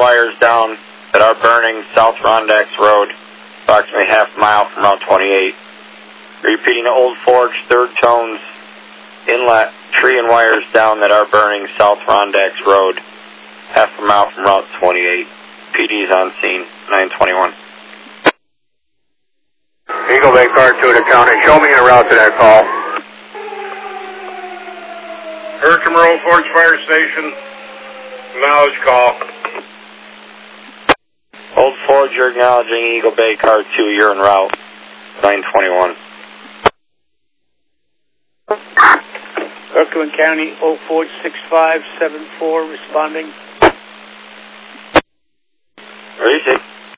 wires down that are burning South Rondax Road, approximately half a mile from Route 28. Repeating, Old Forge, third tones, inlet, tree and wires down that are burning South Rondax Road, half a mile from Route 28. PD's on scene, 921. Eagle Bay Car 2 to county. Show me en route to that call. Herkimer Old Forge Fire Station. Acknowledge call. Old Forge, you're acknowledging Eagle Bay Car 2, you're en route, 921. Herkimer County, Old Forge 6574, responding.